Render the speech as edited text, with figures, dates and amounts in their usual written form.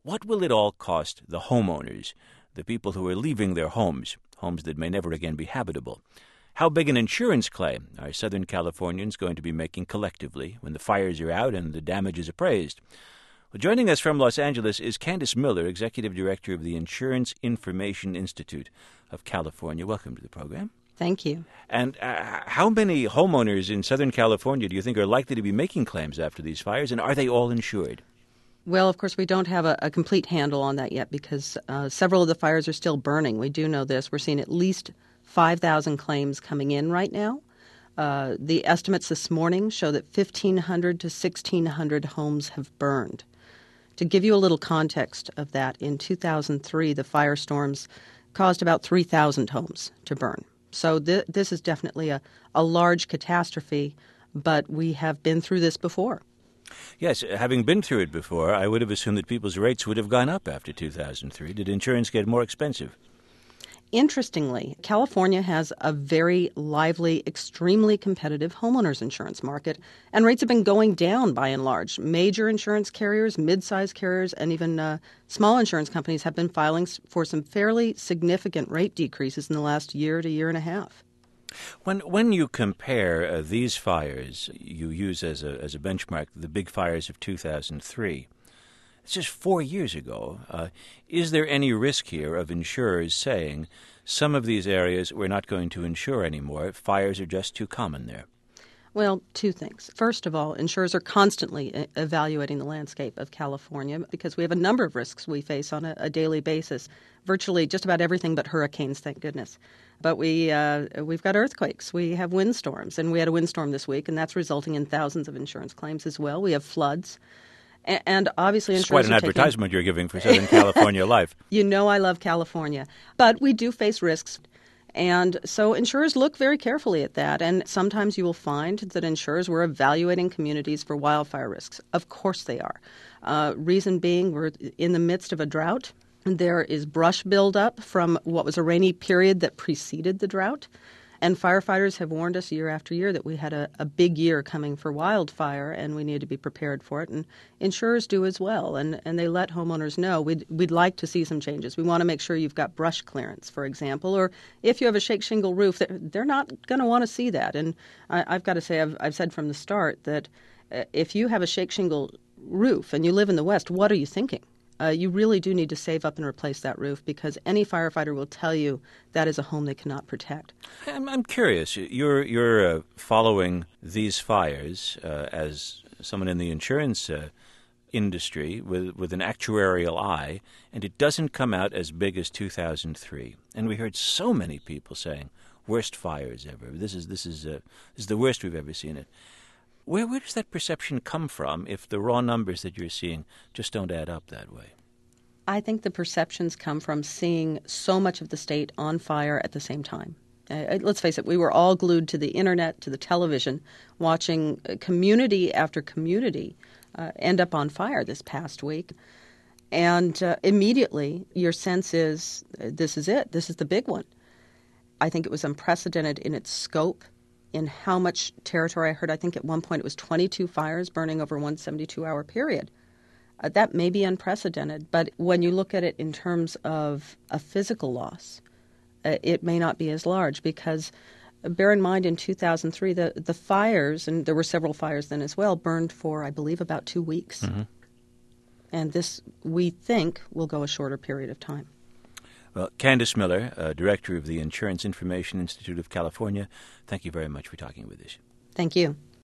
What will it all cost the homeowners, the people who are leaving their homes that may never again be habitable? How big an insurance claim are Southern Californians going to be making collectively when the fires are out and the damage is appraised? Well, joining us from Los Angeles is Candace Miller, Executive Director of the Insurance Information Institute of California. Welcome to the program. Thank you. And how many homeowners in Southern California do you think are likely to be making claims after these fires, and are they all insured? Well, of course, we don't have a complete handle on that yet because several of the fires are still burning. We do know this. We're seeing at least 5,000 claims coming in right now. The estimates this morning show that 1,500 to 1,600 homes have burned. To give you a little context of that, in 2003, the firestorms caused about 3,000 homes to burn. So this is definitely a large catastrophe, but we have been through this before. Yes, having been through it before, I would have assumed that people's rates would have gone up after 2003. Did insurance get more expensive? Interestingly, California has a very lively, extremely competitive homeowners insurance market, and rates have been going down by and large. Major insurance carriers, mid-sized carriers, and even small insurance companies have been filing for some fairly significant rate decreases in the last year to year and a half. When you compare these fires, you use as a benchmark the big fires of 2003. It's just 4 years ago. Is there any risk here of insurers saying some of these areas we're not going to insure anymore? Fires are just too common there. Well, two things. First of all, insurers are constantly evaluating the landscape of California because we have a number of risks we face on a daily basis. Virtually just about everything but hurricanes, thank goodness. But we've got earthquakes, we have windstorms, and we had a windstorm this week, and that's resulting in thousands of insurance claims as well. We have floods. And obviously it's quite an advertisement you're giving for Southern California life. You know I love California. But we do face risks. And so insurers look very carefully at that. And sometimes you will find that insurers were evaluating communities for wildfire risks. Of course they are. Reason being, we're in the midst of a drought. There is brush buildup from what was a rainy period that preceded the drought. And firefighters have warned us year after year that we had a big year coming for wildfire and we need to be prepared for it. And insurers do as well. And they let homeowners know we'd like to see some changes. We want to make sure you've got brush clearance, for example. Or if you have a shake shingle roof, they're not going to want to see that. And I've got to say, I've said from the start that if you have a shake shingle roof and you live in the West, what are you thinking? You really do need to save up and replace that roof because any firefighter will tell you that is a home they cannot protect. I'm curious. You're following these fires as someone in the insurance industry with an actuarial eye, and it doesn't come out as big as 2003. And we heard so many people saying, worst fires ever. This is the worst we've ever seen it. Where does that perception come from if the raw numbers that you're seeing just don't add up that way? I think the perceptions come from seeing so much of the state on fire at the same time. Let's face it, we were all glued to the internet, to the television, watching community after community end up on fire this past week. And immediately your sense is, this is it. This is the big one. I think it was unprecedented in its scope, in how much territory. I heard, I think at one point it was 22 fires burning over one 72-hour period. That may be unprecedented, but when you look at it in terms of a physical loss, it may not be as large because bear in mind in 2003, the fires, and there were several fires then as well, burned for, I believe, about 2 weeks. Mm-hmm. And this, we think, will go a shorter period of time. Well, Candace Miller, Director of the Insurance Information Institute of California, thank you very much for talking with us. Thank you.